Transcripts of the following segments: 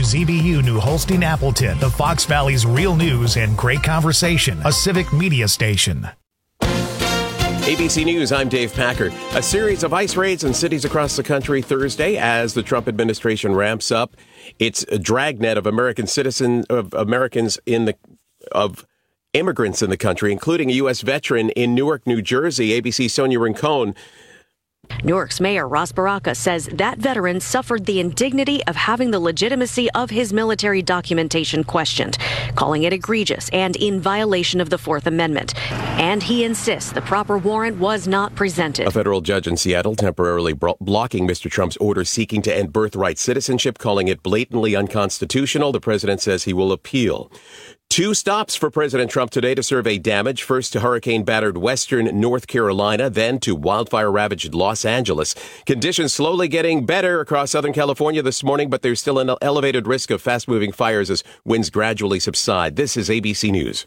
WZBU New Holstein Appleton, the Fox Valley's real news and great conversation, a civic media station. ABC News, I'm Dave Packer. A series of ICE raids in cities across the country Thursday as the Trump administration ramps up its dragnet of immigrants in the country, including a U.S. veteran in Newark, New Jersey. ABC's Sonia Rincon. Newark's Mayor Ras Baraka says that veteran suffered the indignity of having the legitimacy of his military documentation questioned, calling it egregious and in violation of the Fourth Amendment. And he insists the proper warrant was not presented. A federal judge in Seattle temporarily blocking Mr. Trump's order seeking to end birthright citizenship, calling it blatantly unconstitutional. The president says he will appeal. 2 stops for President Trump today to survey damage, first to hurricane-battered western North Carolina, then to wildfire-ravaged Los Angeles. Conditions slowly getting better across Southern California this morning, but there's still an elevated risk of fast-moving fires as winds gradually subside. This is ABC News.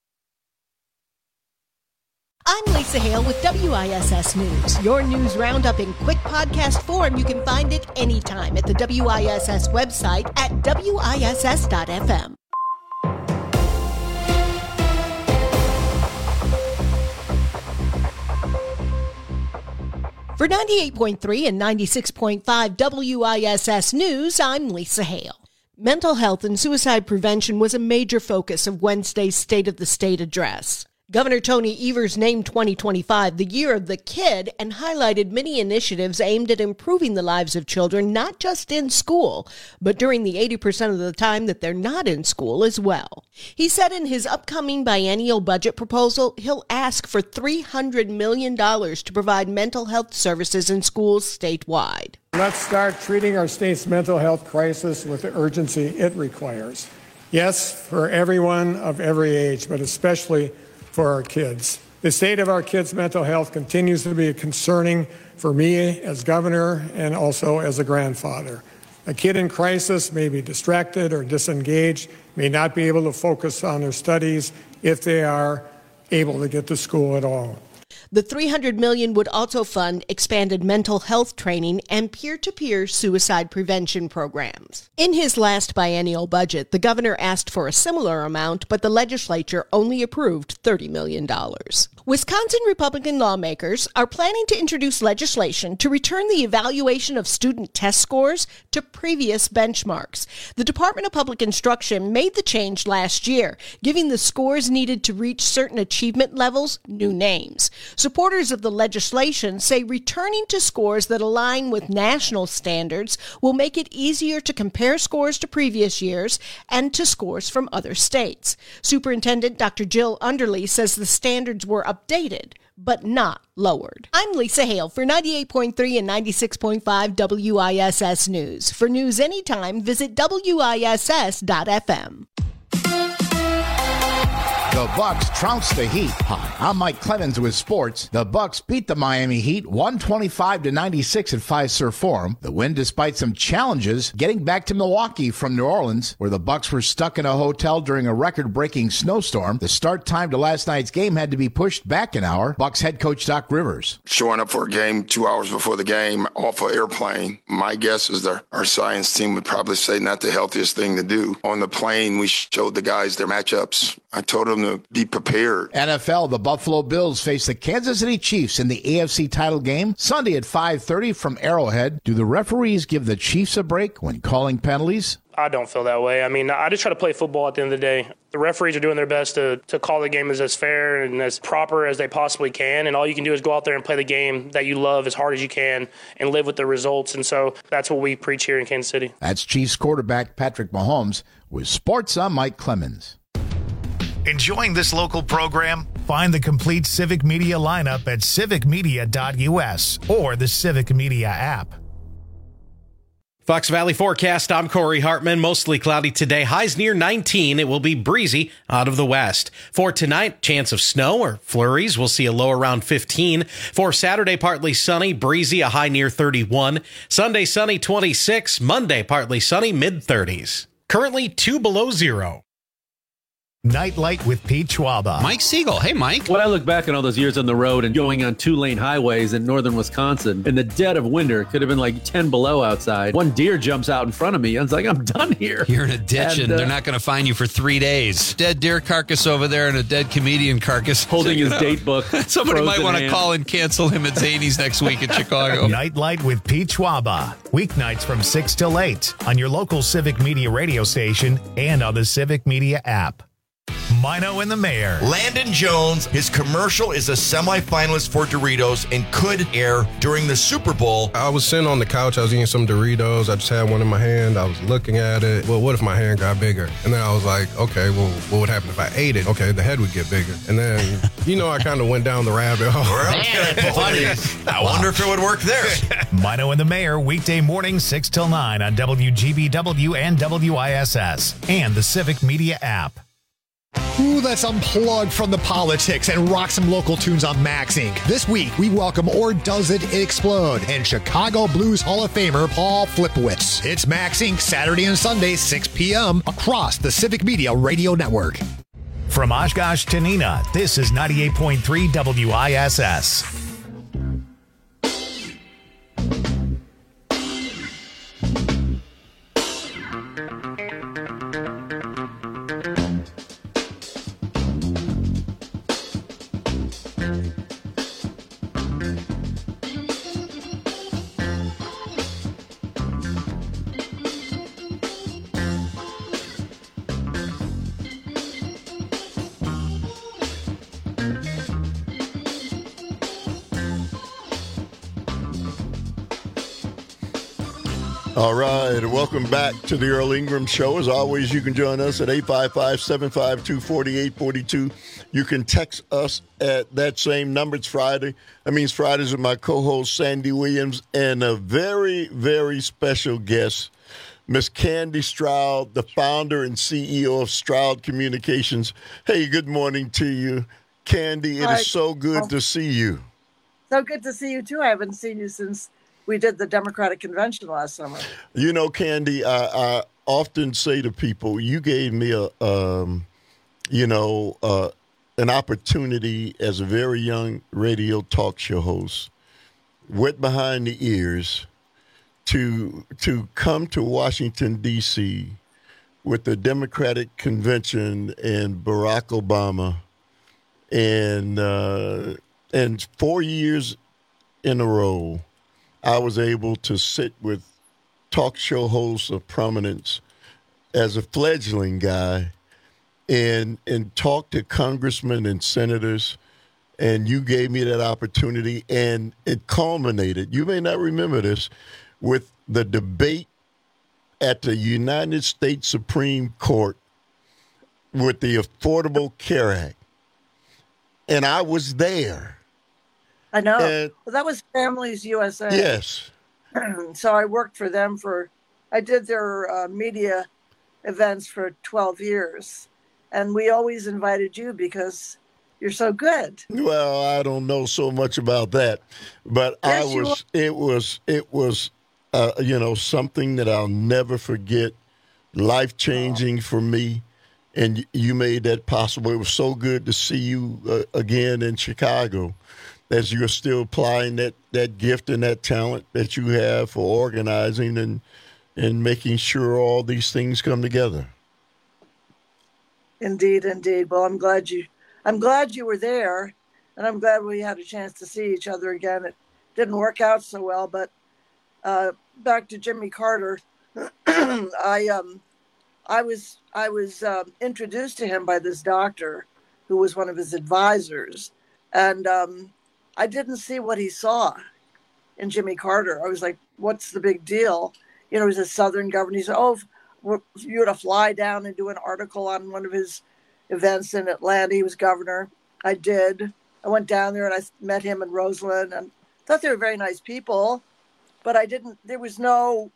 I'm Lisa Hale with WISS News. Your news roundup in quick podcast form. You can find it anytime at the WISS website at WISS.FM. For 98.3 and 96.5 WISS News, I'm Lisa Hale. Mental health and suicide prevention was a major focus of Wednesday's State of the State address. Governor Tony Evers named 2025 the Year of the Kid and highlighted many initiatives aimed at improving the lives of children, not just in school, but during the 80% of the time that they're not in school as well. He said in his upcoming biennial budget proposal, he'll ask for $300 million to provide mental health services in schools statewide. Let's start treating our state's mental health crisis with the urgency it requires. Yes, for everyone of every age, but especially for our kids. The state of our kids' mental health continues to be concerning for me as governor and also as a grandfather. A kid in crisis may be distracted or disengaged, may not be able to focus on their studies if they are able to get to school at all. The $300 million would also fund expanded mental health training and peer-to-peer suicide prevention programs. In his last biennial budget, the governor asked for a similar amount, but the legislature only approved $30 million. Wisconsin Republican lawmakers are planning to introduce legislation to return the evaluation of student test scores to previous benchmarks. The Department of Public Instruction made the change last year, giving the scores needed to reach certain achievement levels new names. Supporters of the legislation say returning to scores that align with national standards will make it easier to compare scores to previous years and to scores from other states. Superintendent Dr. Jill Underly says the standards were updated, but not lowered. I'm Lisa Hale for 98.3 and 96.5 WISS News. For news anytime, visit WISS.FM. The Bucks trounced the Heat. Hi, I'm Mike Clemens with sports. The Bucks beat the Miami Heat 125-96 at Fiserv Forum. The win despite some challenges getting back to Milwaukee from New Orleans, where the Bucks were stuck in a hotel during a record-breaking snowstorm. The start time to last night's game had to be pushed back an hour. Bucks head coach Doc Rivers. Showing up for a game 2 hours before the game off an airplane, my guess is that our science team would probably say not the healthiest thing to do. On the plane, we showed the guys their matchups. I told them to be prepared. NFL, the Buffalo Bills face the Kansas City Chiefs in the AFC title game Sunday at 5:30 from Arrowhead. Do the referees give the Chiefs a break when calling penalties? I don't feel that way. I mean, I just try to play football at the end of the day. The referees are doing their best to call the game as fair and as proper as they possibly can, and all you can do is go out there and play the game that you love as hard as you can and live with the results, and so that's what we preach here in Kansas City. That's Chiefs quarterback Patrick Mahomes. With sports, I'm Mike Clemens. Enjoying this local program? Find the complete Civic Media lineup at civicmedia.us or the Civic Media app. Fox Valley forecast, I'm Corey Hartman. Mostly cloudy today. Highs near 19. It will be breezy out of the west. For tonight, chance of snow or flurries. We'll see a low around 15. For Saturday, partly sunny, breezy, a high near 31. Sunday, sunny, 26. Monday, partly sunny, mid-30s. Currently 2 below zero. Nightlight with Pete Schwaba. Mike Siegel. Hey, Mike. When I look back on all those years on the road and going on 2-lane highways in northern Wisconsin, in the dead of winter, it could have been like 10 below outside. One deer jumps out in front of me. I was like, I'm done here. You're in a ditch and they're not going to find you for 3 days. Dead deer carcass over there and a dead comedian carcass. Holding his date book. Somebody might want to call and cancel him at Zany's next week in Chicago. Nightlight with Pete Schwaba. Weeknights from 6 till 8 on your local Civic Media radio station and on the Civic Media app. Mino and the Mayor. Landon Jones, his commercial is a semifinalist for Doritos and could air during the Super Bowl. I was sitting on the couch, I was eating some Doritos, I just had one in my hand, I was looking at it. Well, what if my hand got bigger? And then I was like, okay, well, what would happen if I ate it? Okay, the head would get bigger. And then, I kind of went down the rabbit hole. I wonder if it would work there. Mino and the Mayor, weekday morning 6 till 9 on WGBW and WISS and the Civic Media app. Ooh, let's unplug from the politics and rock some local tunes on Max Inc. This week, we welcome Or Does It Explode and Chicago Blues Hall of Famer Paul Flipowitz. It's Max Inc. Saturday and Sunday, 6 p.m. across the Civic Media Radio Network. From Oshkosh to Neenah, this is 98.3 WISS. All right, welcome back to the Earl Ingram Show. As always, you can join us at 855-752-4842. You can text us at that same number. It's Friday. That means Fridays with my co-host, Sandy Williams, and a very, very special guest, Miss Candy Stroud, the founder and CEO of Stroud Communications. Hey, good morning to you, Candy. It is so good to see you. So good to see you, too. I haven't seen you since we did the Democratic Convention last summer. Candy, I often say to people, you gave me an opportunity as a very young radio talk show host, wet behind the ears, to come to Washington, D.C. with the Democratic Convention and Barack Obama, and 4 years in a row, I was able to sit with talk show hosts of prominence as a fledgling guy and talk to congressmen and senators, and you gave me that opportunity, and it culminated, you may not remember this, with the debate at the United States Supreme Court with the Affordable Care Act. And I was there. I know. Well, that was Families USA. Yes. So I worked for them I did their media events for 12 years. And we always invited you because you're so good. Well, I don't know so much about that, but yes, it was something that I'll never forget, life-changing for me. And you made that possible. It was so good to see you again in Chicago, as you're still applying that gift and that talent that you have for organizing and making sure all these things come together. Indeed, indeed. Well, I'm glad you were there, and I'm glad we had a chance to see each other again. It didn't work out so well, but back to Jimmy Carter, I was introduced to him by this doctor who was one of his advisors, and I didn't see what he saw in Jimmy Carter. I was like, what's the big deal? He's a Southern governor. He said, you to fly down and do an article on one of his events in Atlanta. He was governor. I did. I went down there and I met him and Roseland and thought they were very nice people, but there was no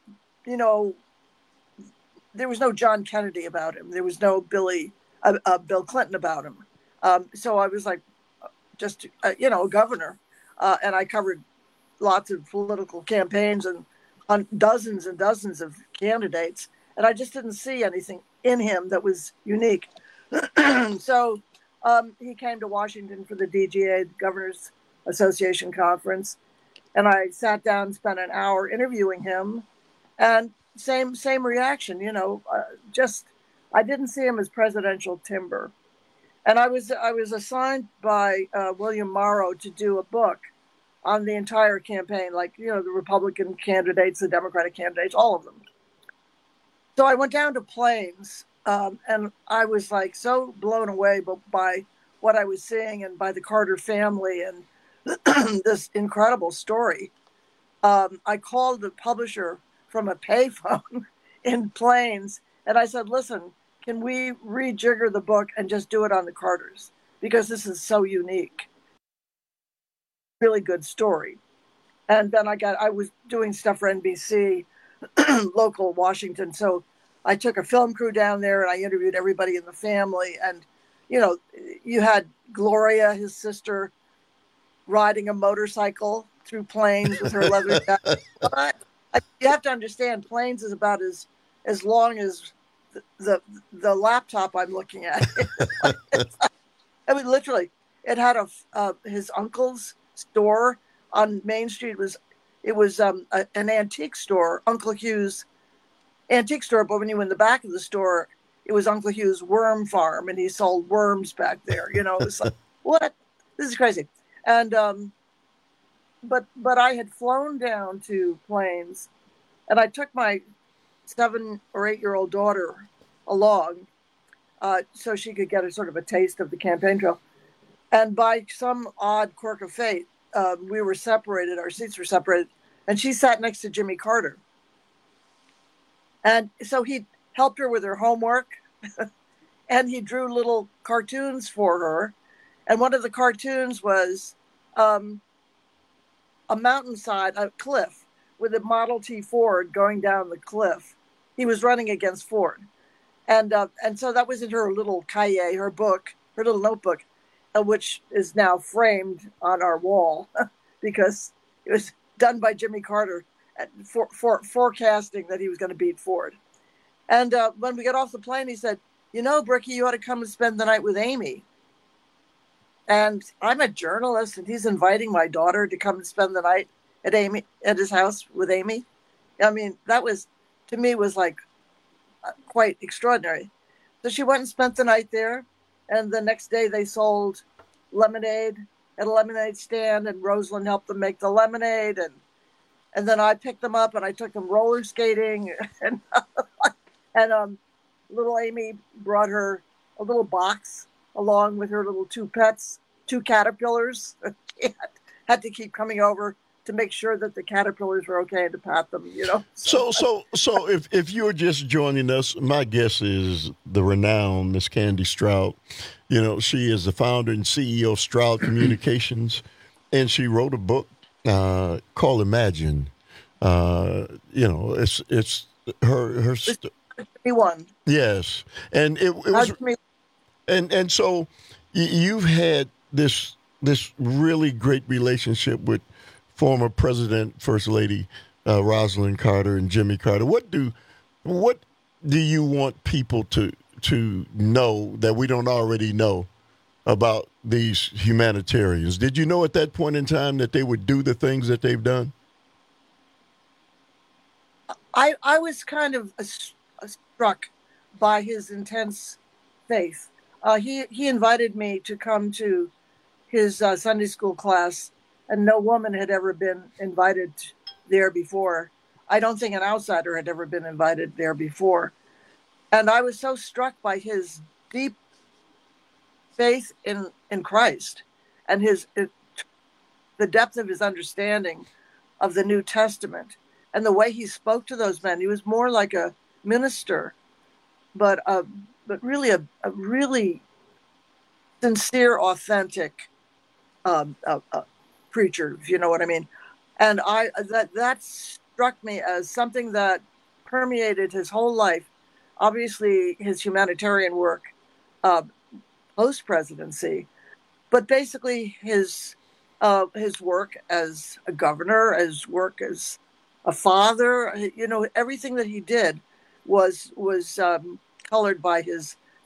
John Kennedy about him. There was no Bill Clinton about him. So I was like, just, a governor. And I covered lots of political campaigns and on dozens and dozens of candidates. And I just didn't see anything in him that was unique. So he came to Washington for the DGA, the Governors Association Conference, and I sat down and spent an hour interviewing him, and same reaction, I didn't see him as presidential timber. And I was assigned by William Morrow to do a book on the entire campaign, the Republican candidates, the Democratic candidates, all of them. So I went down to Plains, and I was so blown away by what I was seeing and by the Carter family and this incredible story. I called the publisher from a payphone in Plains, and I said, listen, can we rejigger the book and just do it on the Carters? Because this is so unique. Really good story. And then I was doing stuff for NBC, local Washington. So I took a film crew down there and I interviewed everybody in the family. And, you had Gloria, his sister, riding a motorcycle through Plains with her leather jacket. You have to understand, Plains is about as long as the laptop I'm looking at. I mean, literally, it had his uncle's store on Main Street. It was an antique store, Uncle Hugh's antique store. But when you were in the back of the store, it was Uncle Hugh's worm farm, and he sold worms back there. It was like, what? This is crazy. And but I had flown down to Plains, and I took my 7 or 8-year-old daughter along so she could get a sort of a taste of the campaign trail. And by some odd quirk of fate, we were separated, our seats were separated, and she sat next to Jimmy Carter. And so he helped her with her homework, and he drew little cartoons for her. And one of the cartoons was a mountainside, a cliff, with a Model T Ford going down the cliff. He was running against Ford. And so that was in her little cahier, her book, her little notebook, which is now framed on our wall because it was done by Jimmy Carter forecasting that he was going to beat Ford. And when we got off the plane, he said, Bricky, you ought to come and spend the night with Amy. And I'm a journalist, and he's inviting my daughter to come and spend the night at his house with Amy. I mean, that was, to me, was quite extraordinary. So she went and spent the night there, and the next day they sold lemonade at a lemonade stand, and Rosalind helped them make the lemonade, and then I picked them up and I took them roller skating, and little Amy brought her a little box along with her little 2 pets, 2 caterpillars. She had to keep coming over to make sure that the caterpillars were okay and to pat them, So if you're just joining us, my guest is the renowned Miss Candy Stroud. She is the founder and CEO of Stroud Communications, and she wrote a book called Imagine. It's her. One. Yes, and it was, and so you've had this really great relationship with former President, First Lady Rosalind Carter and Jimmy Carter. What do you want people to know that we don't already know about these humanitarians? Did you know at that point in time that they would do the things that they've done? I was kind of struck by his intense faith. He invited me to come to his Sunday school class, and no woman had ever been invited there before. I don't think an outsider had ever been invited there before. And I was so struck by his deep faith in Christ and the depth of his understanding of the New Testament and the way he spoke to those men. He was more like a minister, but really a really sincere, authentic preacher, if you know what I mean. And that struck me as something that permeated his whole life. Obviously, his humanitarian work post-presidency, but basically his work as a governor, his work as a father. Everything that he did was colored by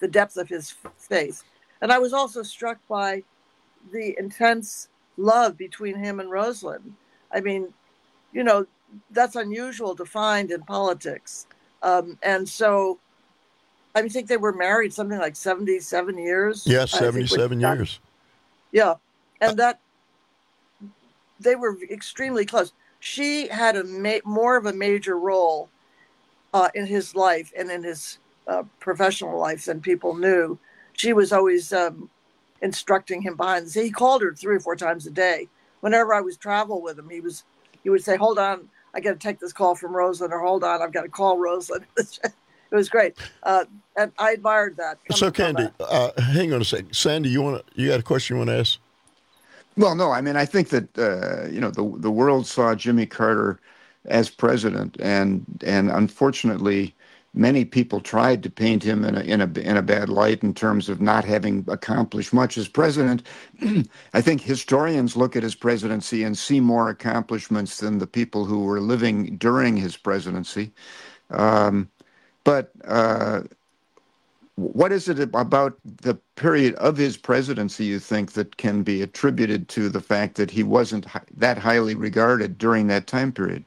the depth of his faith. And I was also struck by the intense love between him and Rosalind. I mean, that's unusual to find in politics. And so I think they were married something like 77 years. Yeah, 77 years. Yeah. And that they were extremely close. She had more of a major role in his life and in his professional life than people knew. She was always instructing him behind the scenes. He called her 3 or 4 times a day. Whenever I was travel with him, he would say, "Hold on, I got to take this call from Rosalind," or "Hold on, I've got to call Rosalind." It was great, and I admired that. So, Candy, hang on a second. Sandy, you got a question you want to ask? Well, no. I mean, I think that the world saw Jimmy Carter as president, and unfortunately, many people tried to paint him in a bad light in terms of not having accomplished much as president. I think historians look at his presidency and see more accomplishments than the people who were living during his presidency. But what is it about the period of his presidency you think that can be attributed to the fact that he wasn't that highly regarded during that time period?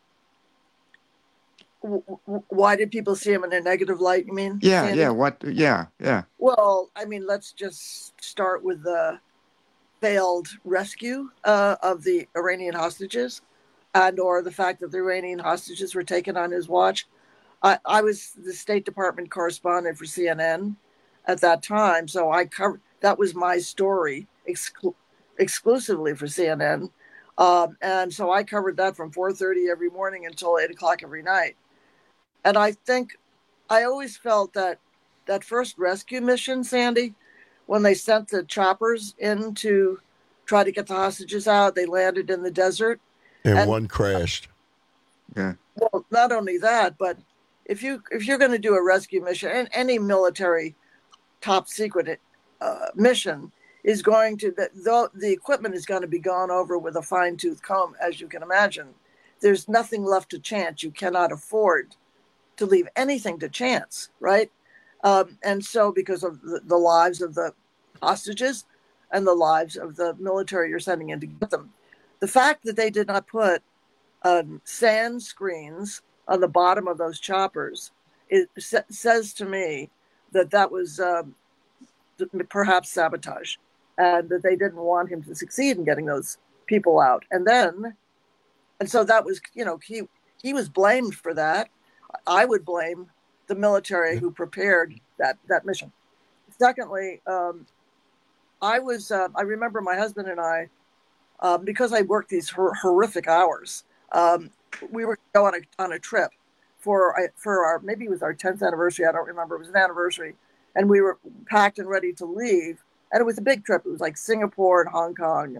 Why did people see him in a negative light, you mean? Yeah, Sandy? Yeah. Well, I mean, let's just start with the failed rescue of the Iranian hostages or the fact that the Iranian hostages were taken on his watch. I was the State Department correspondent for CNN at that time, so that was my story exclusively for CNN. And so I covered that from 4:30 every morning until 8 o'clock every night. And I think I always felt that first rescue mission, Sandy, when they sent the choppers in to try to get the hostages out, they landed in the desert. And one crashed. Yeah. Well, not only that, but if you're going to do a rescue mission, and any military top secret mission is going to, the equipment is going to be gone over with a fine-tooth comb, as you can imagine. There's nothing left to chance. You cannot afford to leave anything to chance, right? And so because of the lives of the hostages and the lives of the military you're sending in to get them, the fact that they did not put sand screens on the bottom of those choppers, it says to me that was perhaps sabotage, and that they didn't want him to succeed in getting those people out. And so that was, he was blamed for that. I would blame the military who prepared that mission. Secondly, I remember my husband and I, because I worked these horrific hours, we were going on a trip for our, maybe it was our 10th anniversary. I don't remember. It was an anniversary. And we were packed and ready to leave. And it was a big trip. It was like Singapore and Hong Kong.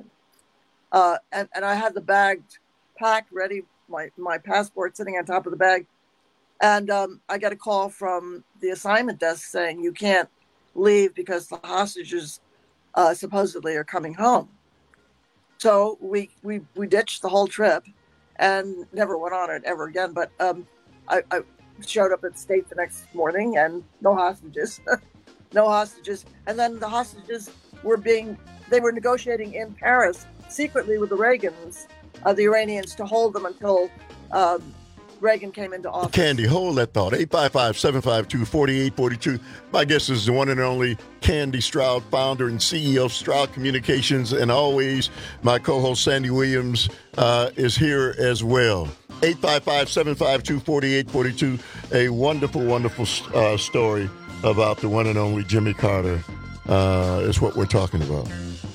And I had the bag packed, ready, my passport sitting on top of the bag. And I got a call from the assignment desk saying, you can't leave because the hostages supposedly are coming home. So we ditched the whole trip and never went on it ever again. But I showed up at state the next morning and no hostages. No hostages. And then the hostages were negotiating in Paris secretly with the Reagans, the Iranians, to hold them until Reagan came into office. Candy, hold that thought. 855-752-4842. My guest is the one and only Candy Stroud, founder and CEO of Stroud Communications. And always, my co-host Sandy Williams is here as well. 855-752-4842. A wonderful, wonderful story about the one and only Jimmy Carter is what we're talking about.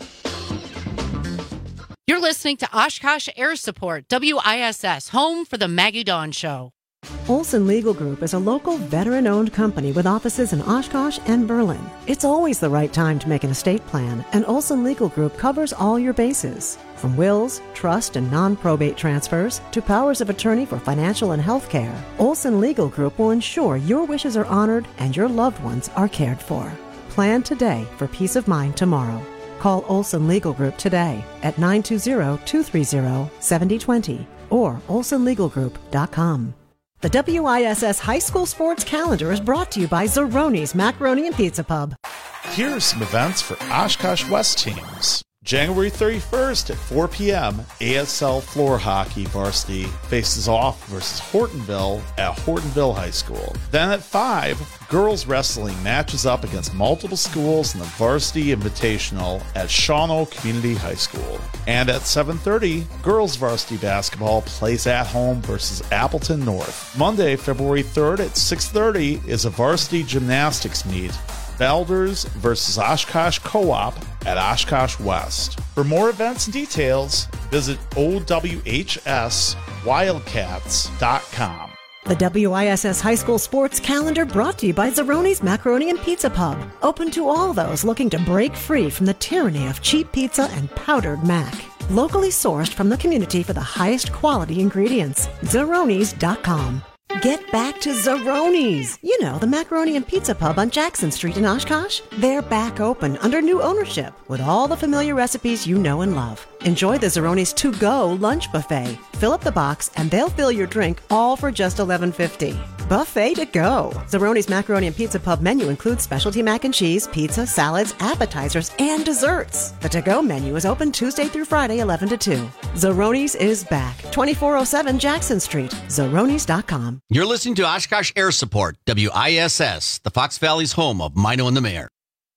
You're listening to Oshkosh Air Support, WISS, home for the Maggie Dawn Show. Olson Legal Group is a local veteran-owned company with offices in Oshkosh and Berlin. It's always the right time to make an estate plan, and Olson Legal Group covers all your bases. From wills, trust, and non-probate transfers to powers of attorney for financial and health care, Olson Legal Group will ensure your wishes are honored and your loved ones are cared for. Plan today for peace of mind tomorrow. Call Olson Legal Group today at 920-230-7020 or olsonlegalgroup.com. The WISS High School Sports Calendar is brought to you by Zeroni's Macaroni and Pizza Pub. Here are some events for Oshkosh West teams. January 31st at 4 p.m., ASL Floor Hockey Varsity faces off versus Hortonville at Hortonville High School. Then at 5, girls wrestling matches up against multiple schools in the Varsity Invitational at Shawano Community High School. And at 7:30, girls varsity basketball plays at home versus Appleton North. Monday, February 3rd at 6:30 is a varsity gymnastics meet. Belders versus Oshkosh Co-op at Oshkosh West. For more events and details, visit OWHSWildcats.com. The WISS High School Sports Calendar brought to you by Zeroni's Macaroni and Pizza Pub. Open to all those looking to break free from the tyranny of cheap pizza and powdered mac. Locally sourced from the community for the highest quality ingredients. Zeronis.com. Get back to Zeroni's. You know, the Macaroni and Pizza Pub on Jackson Street in Oshkosh. They're back open under new ownership with all the familiar recipes you know and love. Enjoy the Zeroni's To-Go lunch buffet. Fill up the box and they'll fill your drink all for just $11.50. Buffet to go. Zeroni's Macaroni and Pizza Pub menu includes specialty mac and cheese, pizza, salads, appetizers, and desserts. The to-go menu is open Tuesday through Friday, 11 to 2. Zeroni's is back. 2407 Jackson Street. Zeronis.com. You're listening to Oshkosh Air Support, WISS, the Fox Valley's home of Mino and the Mayor.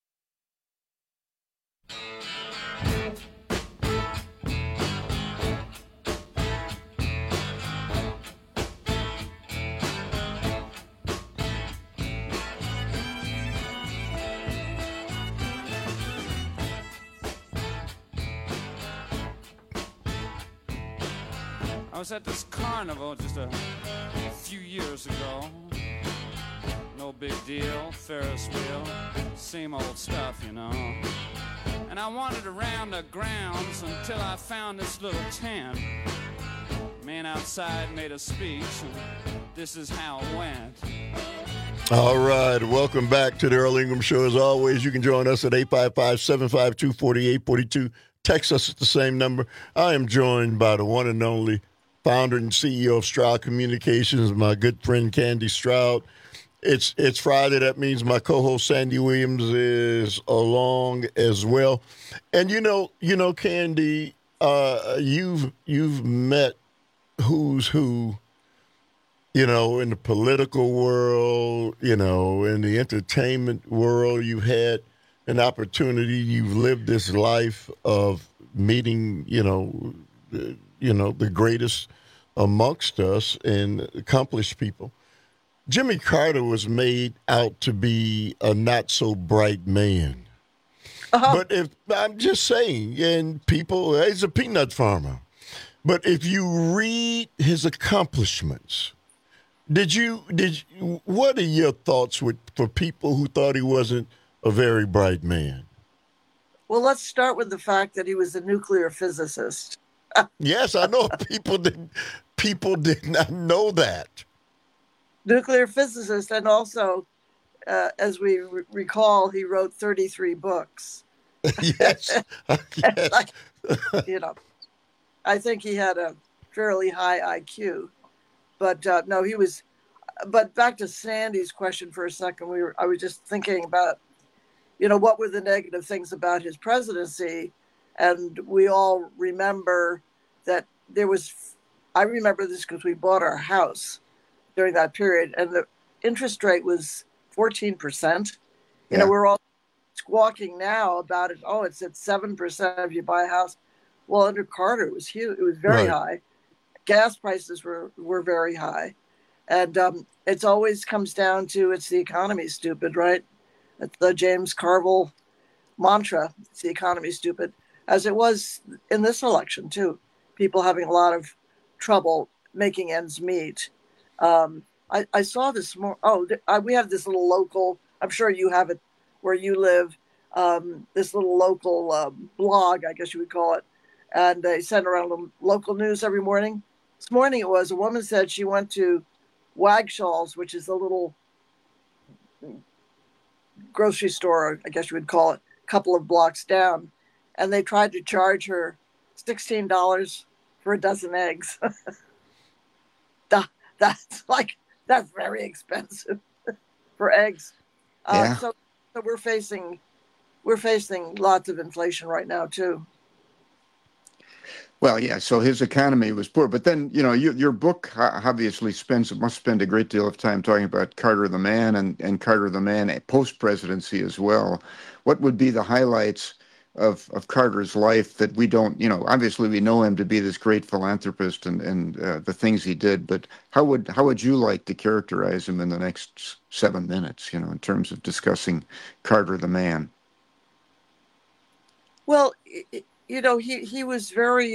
I was at this carnival just a few years ago. No big deal, Ferris wheel, same old stuff, you know. And I wandered around the grounds until I found this little tent. Man outside made a speech, and this is how it went. All right, welcome back to the Earl Ingram Show. As always, you can join us at 855-752-4842. Text us at the same number. I am joined by the one and only founder and CEO of Stroud Communications, my good friend Candy Stroud. It's Friday. That means my co-host Sandy Williams is along as well. And you know, Candy, you've met who's who, in the political world, in the entertainment world. You've had an opportunity. You've lived this life of meeting, the greatest amongst us and accomplished people. Jimmy Carter was made out to be a not-so-bright man. But if I'm just saying, and people, he's a peanut farmer. But if you read his accomplishments, what are your thoughts for people who thought he wasn't a very bright man? Well, let's start with the fact that he was a nuclear physicist. Yes, I know people did not know that. Nuclear physicist, and also, as we recall, he wrote 33 books. Yes. Yes. I think he had a fairly high IQ. But no, he was. But back to Sandy's question for a second, I was just thinking about, what were the negative things about his presidency, and we all remember that I remember this because we bought our house during that period, and the interest rate was 14%. Yeah. We're all squawking now about it. Oh, it's at 7% if you buy a house. Well, under Carter, it was huge. It was very high. Gas prices were very high. And it always comes down to it's the economy, stupid, right? It's the James Carville mantra. It's the economy, stupid. As it was in this election, too. People having a lot of trouble making ends meet. I saw this more. We have this little local, I'm sure you have it where you live, this little local blog, I guess you would call it. And they send around local news every morning. This morning it was, a woman said she went to Wagshall's, which is a little grocery store, I guess you would call it, a couple of blocks down. And they tried to charge her $16 for a dozen eggs. that's very expensive for eggs. So we're facing lots of inflation right now too. Well, yeah. So his economy was poor, but then your book obviously must spend a great deal of time talking about Carter the man and Carter the man post presidency as well. What would be the highlights of Carter's life that we don't? Obviously we know him to be this great philanthropist and the things he did, but how would you like to characterize him in the next 7 minutes? In terms of discussing Carter the man. Well. He was very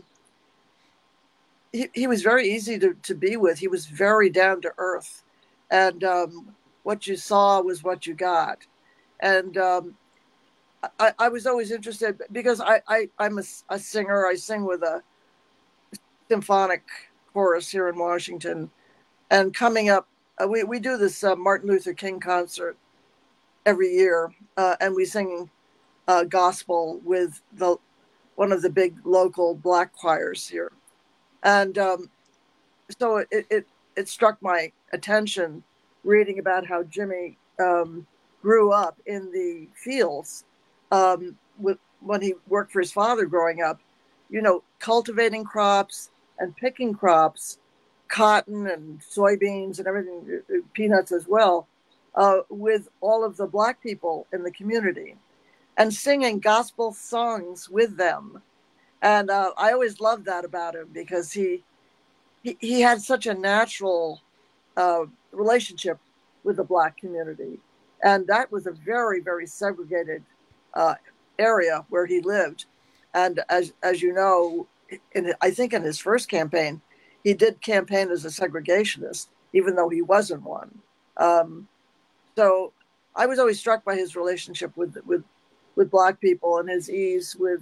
he was very easy to be with. He was very down to earth, and what you saw was what you got. And I was always interested because I'm a singer. I sing with a symphonic chorus here in Washington, and coming up, we do this Martin Luther King concert every year, and we sing gospel with one of the big local black choirs here. And so it struck my attention reading about how Jimmy grew up in the fields when he worked for his father growing up, cultivating crops and picking crops, cotton and soybeans and everything, peanuts as well, with all of the black people in the community, and singing gospel songs with them. And I always loved that about him because he had such a natural relationship with the black community. And that was a very, very segregated area where he lived. And as you know, I think in his first campaign, he did campaign as a segregationist, even though he wasn't one. So I was always struck by his relationship with black people and his ease with,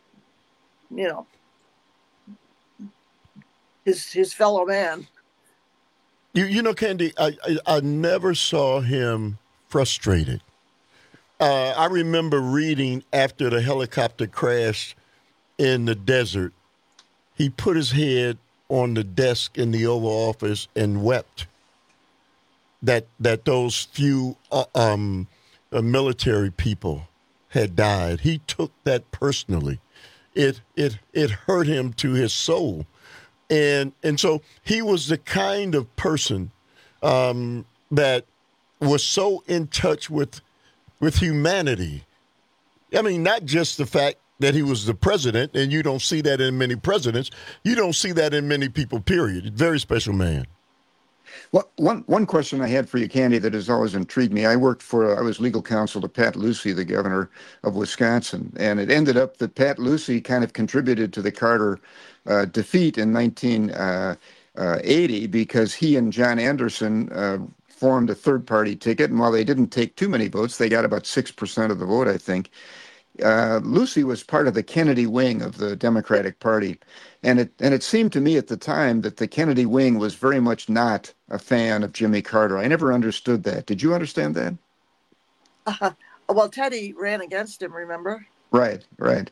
his fellow man. Candy, I never saw him frustrated. I remember reading after the helicopter crash in the desert, he put his head on the desk in the Oval Office and wept that those few military people had died. He took that personally. It hurt him to his soul. And so he was the kind of person that was so in touch with humanity. I mean, not just the fact that he was the president, and you don't see that in many presidents. You don't see that in many people, period. Very special man. Well, one question I had for you, Candy, that has always intrigued me. I was legal counsel to Pat Lucey, the governor of Wisconsin, and it ended up that Pat Lucey kind of contributed to the Carter defeat in 1980 because he and John Anderson formed a third-party ticket, and while they didn't take too many votes, they got about 6% of the vote, I think. Lucey was part of the Kennedy wing of the Democratic Party, and it seemed to me at the time that the Kennedy wing was very much not a fan of Jimmy Carter. I never understood that. Did you understand that? Well, Teddy ran against him, remember? Right.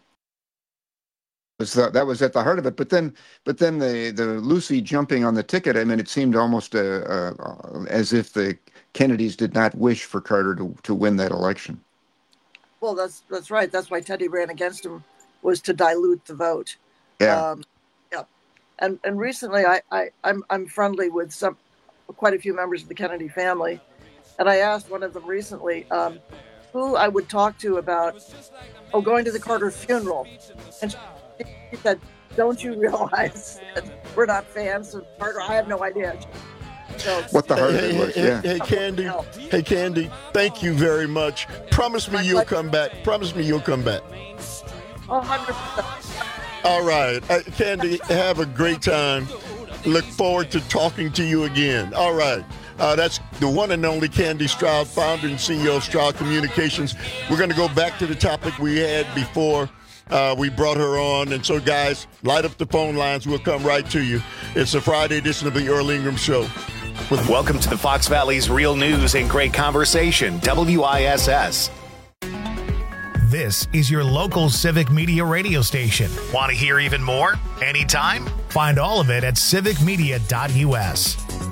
That was at the heart of it. But then the Lucey jumping on the ticket, I mean, it seemed almost as if the Kennedys did not wish for Carter to win that election. Well, that's right. That's why Teddy ran against him, was to dilute the vote. Yeah. And recently, I'm friendly with quite a few members of the Kennedy family, and I asked one of them recently who I would talk to about going to the Carter funeral, and she said, "Don't you realize that we're not fans of Carter?" I have no idea. So, what the heart of it was, yeah. Hey, Candy, thank you very much. Promise me you'll come back. 100%. All right. Candy, have a great time. Look forward to talking to you again. All right. That's the one and only Candy Stroud, founder and CEO of Stroud Communications. We're going to go back to the topic we had before we brought her on. And so, guys, light up the phone lines. We'll come right to you. It's a Friday edition of the Earl Ingram Show. Welcome to the Fox Valley's Real News and Great Conversation, WISS. This is your local civic media radio station. Want to hear even more? Anytime? Find all of it at civicmedia.us.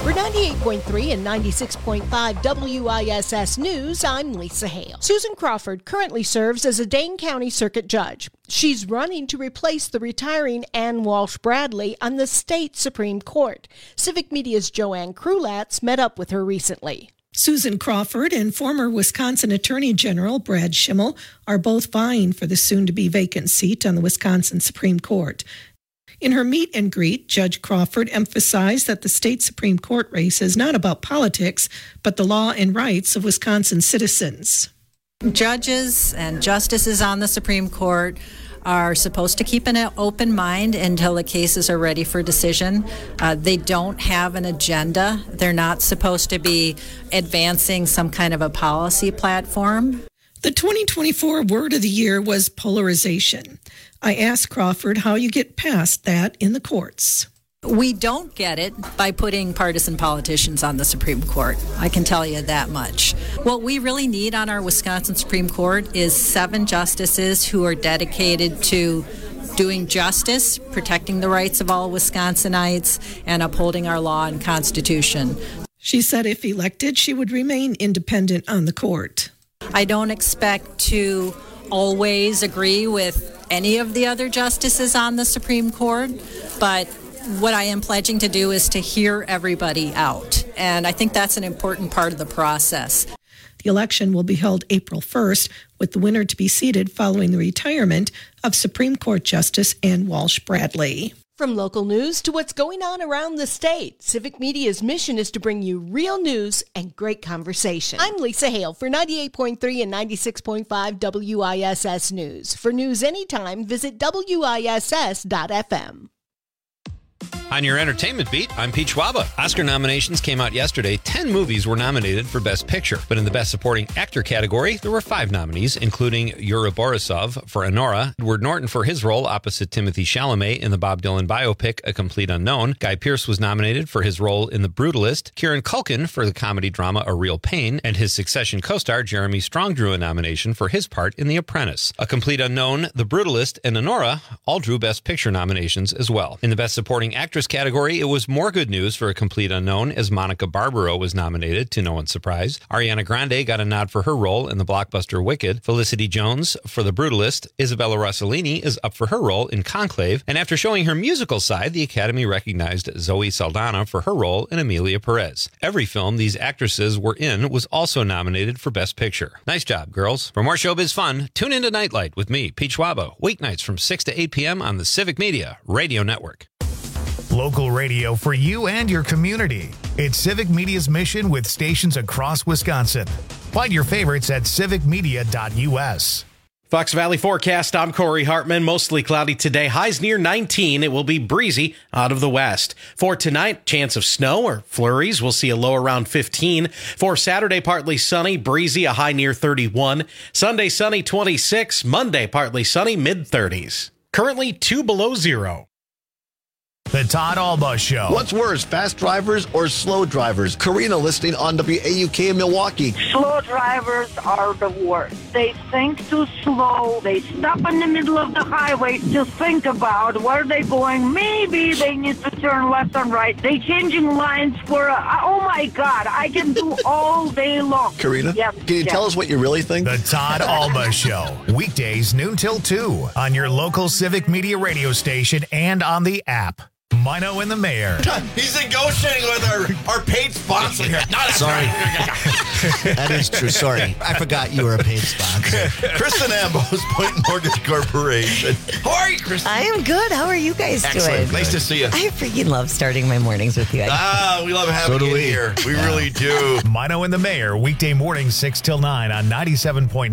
For 98.3 and 96.5 WISS News, I'm Lisa Hale. Susan Crawford currently serves as a Dane County Circuit Judge. She's running to replace the retiring Ann Walsh Bradley on the state Supreme Court. Civic Media's Joanne Krulatz met up with her recently. Susan Crawford and former Wisconsin Attorney General Brad Schimmel are both vying for the soon-to-be vacant seat on the Wisconsin Supreme Court. In her meet and greet, Judge Crawford emphasized that the state Supreme Court race is not about politics, but the law and rights of Wisconsin citizens. Judges and justices on the Supreme Court are supposed to keep an open mind until the cases are ready for decision. They don't have an agenda. They're not supposed to be advancing some kind of a policy platform. The 2024 word of the year was polarization. I asked Crawford how you get past that in the courts. We don't get it by putting partisan politicians on the Supreme Court. I can tell you that much. What we really need on our Wisconsin Supreme Court is 7 justices who are dedicated to doing justice, protecting the rights of all Wisconsinites, and upholding our law and Constitution. She said if elected, she would remain independent on the court. I don't expect to always agree with any of the other justices on the Supreme Court, but what I am pledging to do is to hear everybody out. And I think that's an important part of the process. The election will be held April 1st, with the winner to be seated following the retirement of Supreme Court Justice Ann Walsh Bradley. From local news to what's going on around the state, Civic Media's mission is to bring you real news and great conversation. I'm Lisa Hale for 98.3 and 96.5 WISS News. For news anytime, visit WISS.FM. On your entertainment beat, I'm Pete Schwaba. Oscar nominations came out yesterday. 10 movies were nominated for Best Picture. But in the Best Supporting Actor category, there were 5 nominees, including Yuri Borisov for Anora, Edward Norton for his role opposite Timothy Chalamet in the Bob Dylan biopic A Complete Unknown. Guy Pearce was nominated for his role in The Brutalist. Kieran Culkin for the comedy drama A Real Pain. And his Succession co-star Jeremy Strong drew a nomination for his part in The Apprentice. A Complete Unknown, The Brutalist, and Anora all drew Best Picture nominations as well. In the Best Supporting Actress category, it was more good news for A Complete Unknown, as Monica Barbaro was nominated, to no one's surprise. Ariana Grande got a nod for her role in the blockbuster Wicked. Felicity Jones for The Brutalist. Isabella Rossellini is up for her role in Conclave. And after showing her musical side, the Academy recognized Zoe Saldana for her role in Emilia Perez. Every film these actresses were in was also nominated for Best Picture. Nice job, girls. For more showbiz fun, tune into Nightlight with me, Pete Schwaba, weeknights from 6 to 8 p.m. on the Civic Media Radio Network. Local radio for you and your community. It's Civic Media's mission with stations across Wisconsin. Find your favorites at civicmedia.us. Fox Valley forecast, I'm Corey Hartman. Mostly cloudy today. Highs near 19. It will be breezy out of the west. For tonight, chance of snow or flurries. We'll see a low around 15. For Saturday, partly sunny, breezy, a high near 31. Sunday, sunny, 26. Monday, partly sunny, mid-30s. Currently 2 below zero. The Todd Alba Show. What's worse, fast drivers or slow drivers? Karina listening on WAUK in Milwaukee. Slow drivers are the worst. They think too slow. They stop in the middle of the highway to think about where they're going. Maybe they need to turn left and right. They changing lines for, oh my God, I can do all day long. Karina, can you tell us what you really think? The Todd Alba Show. Weekdays noon till 2 on your local Civic Media radio station and on the app. Mino and the Mayor. He's negotiating with our paid sponsor here. Sorry. That is true. Sorry. I forgot you were a paid sponsor. Kristen Ambos, Point Mortgage Corporation. How are you, Kristen? I am good. How are you guys doing? Nice to see you. I freaking love starting my mornings with you. We love having you here. We really do. Mino and the Mayor, weekday mornings 6 till 9 on 97.9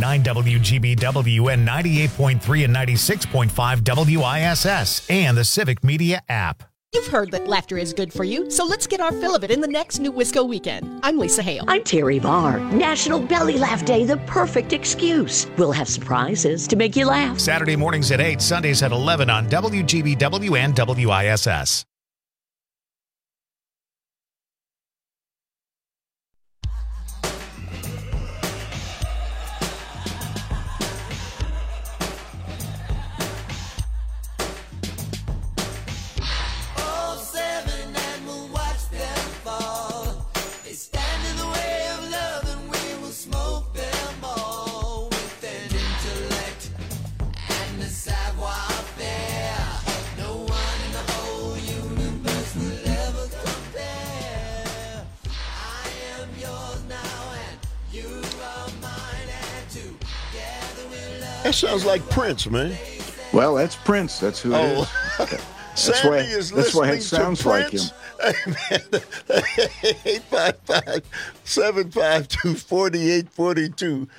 WGBW and 98.3 and 96.5 WISS and the Civic Media app. You've heard that laughter is good for you, so let's get our fill of it in the next New Wisco weekend. I'm Lisa Hale. I'm Terry Barr. National Belly Laugh Day, the perfect excuse. We'll have surprises to make you laugh. Saturday mornings at 8, Sundays at 11 on WGBW and WISS. All 7 and we'll watch them fall. That sounds like Prince, man. Well, that's Prince. That's who it is. Sandy is that's why it listening sounds to like him. Prince. 855-752-4842.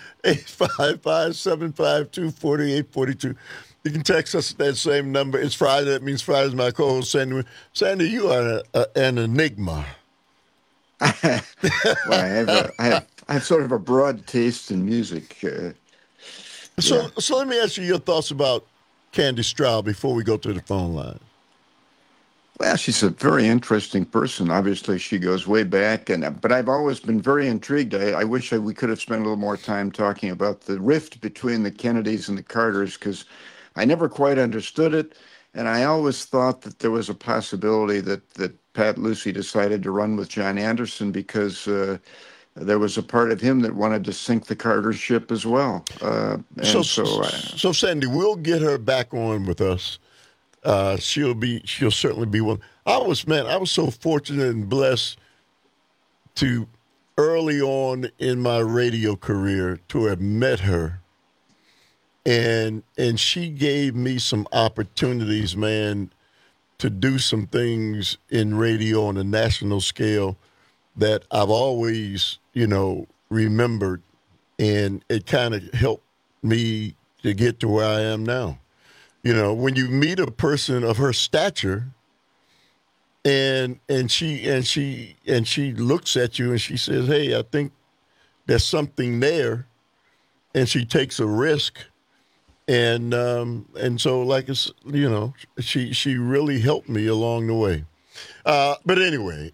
855-752-4842. You can text us at that same number. It's Friday. That means Friday's my co-host, Sandy. Sandy, you are an enigma. Well, I have sort of a broad taste in music. So let me ask you your thoughts about Candy Stroud before we go to the phone line. Well, she's a very interesting person. Obviously, she goes way back, but I've always been very intrigued. I wish we could have spent a little more time talking about the rift between the Kennedys and the Carters, because I never quite understood it, and I always thought that there was a possibility that Pat Lucey decided to run with John Anderson because there was a part of him that wanted to sink the Carter ship as well. So Sandy, we'll get her back on with us. She'll certainly be one. I was so fortunate and blessed to early on in my radio career to have met her. And she gave me some opportunities, man, to do some things in radio on a national scale that I've always, remembered. And it kind of helped me to get to where I am now. When you meet a person of her stature, and she looks at you and she says, "Hey, I think there's something there," and she takes a risk, and so like it's she really helped me along the way. But anyway,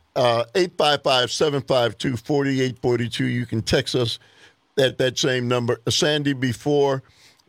855-752-4842. You can text us at that same number. Sandy, before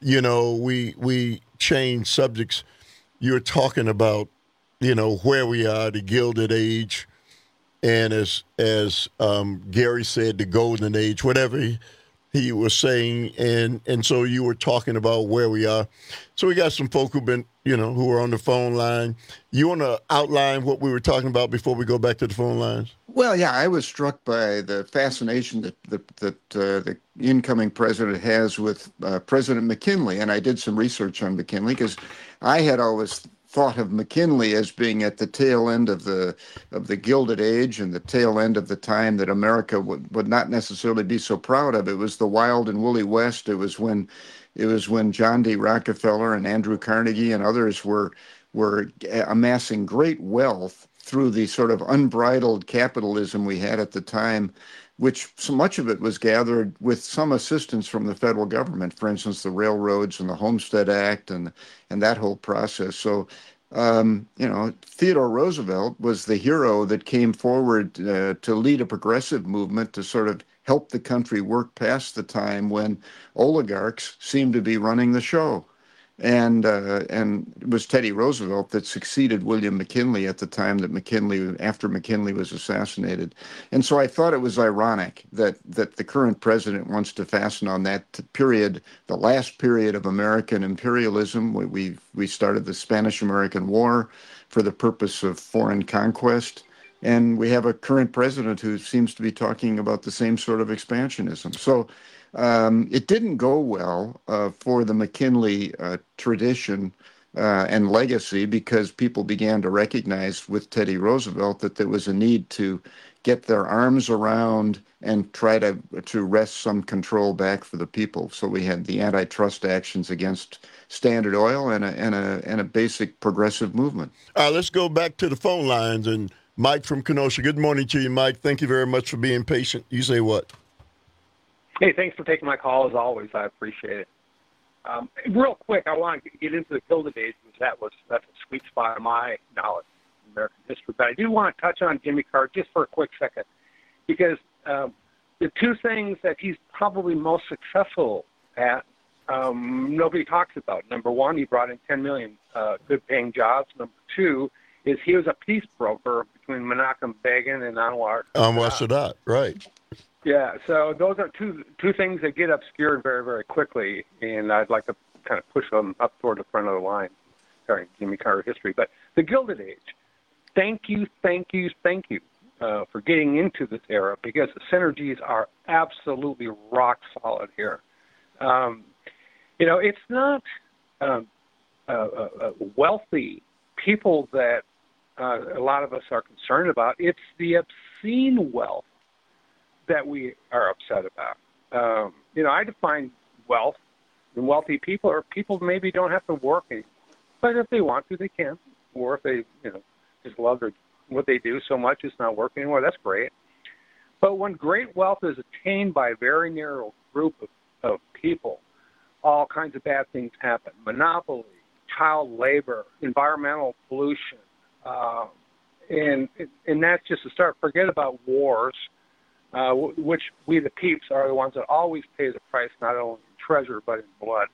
we change subjects, you're talking about, where we are, the Gilded Age, and as Gary said, the Golden Age, whatever he was saying, and so you were talking about where we are. So we got some folk who've been, who are on the phone line. You want to outline what we were talking about before we go back to the phone lines? Well, yeah, I was struck by the fascination that the incoming president has with President McKinley, and I did some research on McKinley because I had always thought of McKinley as being at the tail end of the Gilded Age and the tail end of the time that America would not necessarily be so proud of. It was the wild and woolly West. It was when John D. Rockefeller and Andrew Carnegie and others were amassing great wealth through the sort of unbridled capitalism we had at the time, which so much of it was gathered with some assistance from the federal government, for instance, the railroads and the Homestead Act and that whole process. So, Theodore Roosevelt was the hero that came forward to lead a progressive movement to sort of help the country work past the time when oligarchs seemed to be running the show. And it was Teddy Roosevelt that succeeded William McKinley at the time after McKinley was assassinated. And so I thought it was ironic that the current president wants to fasten on that period, the last period of American imperialism. We started the Spanish-American War for the purpose of foreign conquest. And we have a current president who seems to be talking about the same sort of expansionism. So it didn't go well for the McKinley tradition and legacy because people began to recognize with Teddy Roosevelt that there was a need to get their arms around and try to wrest some control back for the people. So we had the antitrust actions against Standard Oil and a basic progressive movement. All right, let's go back to the phone lines. And Mike from Kenosha. Good morning to you, Mike. Thank you very much for being patient. You say what? Hey, thanks for taking my call as always. I appreciate it. Real quick, I want to get into the Gilded Age, because that's a sweet spot of my knowledge of American history. But I do want to touch on Jimmy Carter just for a quick second, because the two things that he's probably most successful at, nobody talks about. Number one, he brought in 10 million good-paying jobs. Number two is he was a peace broker between Menachem Begin and Anwar Sadat, right. Yeah, so those are two things that get obscured very, very quickly, and I'd like to kind of push them up toward the front of the line during Jimmy Carter history. But the Gilded Age, thank you for getting into this era, because the synergies are absolutely rock solid here. It's not wealthy people that a lot of us are concerned about. It's the obscene wealth that we are upset about. I define wealth, and wealthy people are people who maybe don't have to work anymore. But if they want to, they can. Or if they, just love what they do so much it's not working anymore, that's great. But when great wealth is attained by a very narrow group of people, all kinds of bad things happen. Monopoly, child labor, environmental pollution, and that's just a start. Forget about wars, which we the peeps are the ones that always pay the price, not only in treasure but in blood.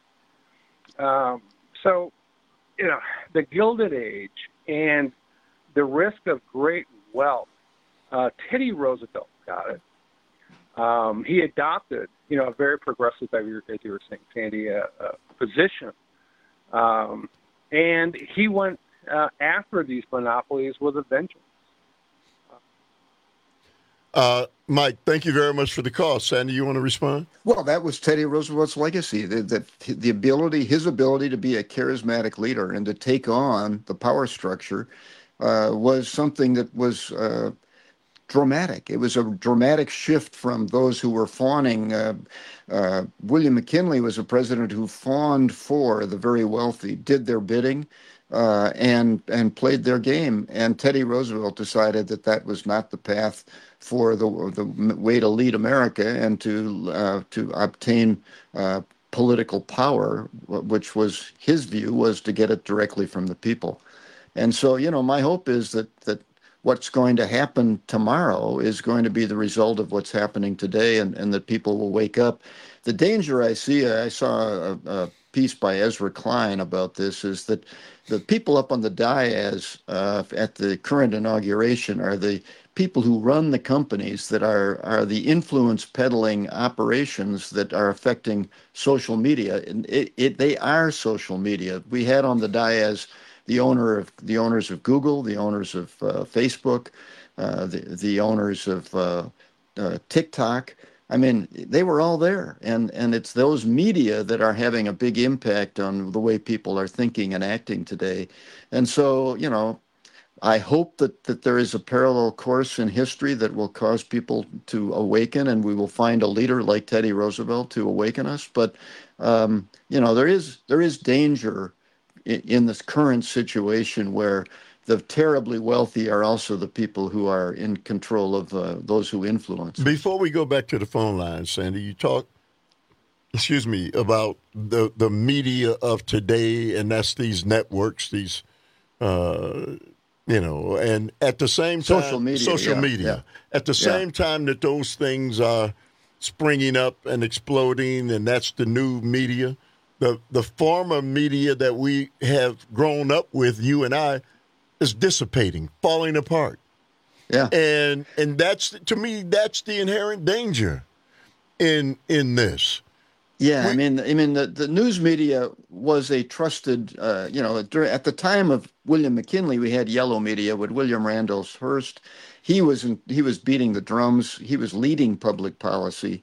So, the Gilded Age and the risk of great wealth. Teddy Roosevelt got it. He adopted, a very progressive, as you were saying, Sandy, position. And he went after these monopolies with a vengeance. Mike, thank you very much for the call. Sandy, you want to respond? Well, that was Teddy Roosevelt's legacy, his ability to be a charismatic leader and to take on the power structure was something that was dramatic. It was a dramatic shift from those who were fawning. William McKinley was a president who fawned for the very wealthy, did their bidding, and played their game. And Teddy Roosevelt decided that was not the path for the way to lead America and to obtain political power, which was his view was to get it directly from the people. And so, my hope is that what's going to happen tomorrow is going to be the result of what's happening today, and that people will wake up. The danger I saw a piece by Ezra Klein about this, is that the people up on the dais at the current inauguration are the people who run the companies that are the influence peddling operations that are affecting social media. And they are social media. We had on the dais the owners of Google, the owners of Facebook, the owners of TikTok. I mean, they were all there, and it's those media that are having a big impact on the way people are thinking and acting today. And so, I hope that there is a parallel course in history that will cause people to awaken, and we will find a leader like Teddy Roosevelt to awaken us. But there is danger in this current situation where the terribly wealthy are also the people who are in control of those who influence. Before we go back to the phone line, Sandy, you talk, about the media of today, and that's these networks, these, and at the same time, social media. At the same time that those things are springing up and exploding, and that's the new media. The former media that we have grown up with, you and I, is dissipating, falling apart. Yeah. And that's, to me, that's the inherent danger in this. Yeah, I mean, the news media was a trusted, at the time of William McKinley, we had yellow media with William Randolph Hearst. He was beating the drums. He was leading public policy.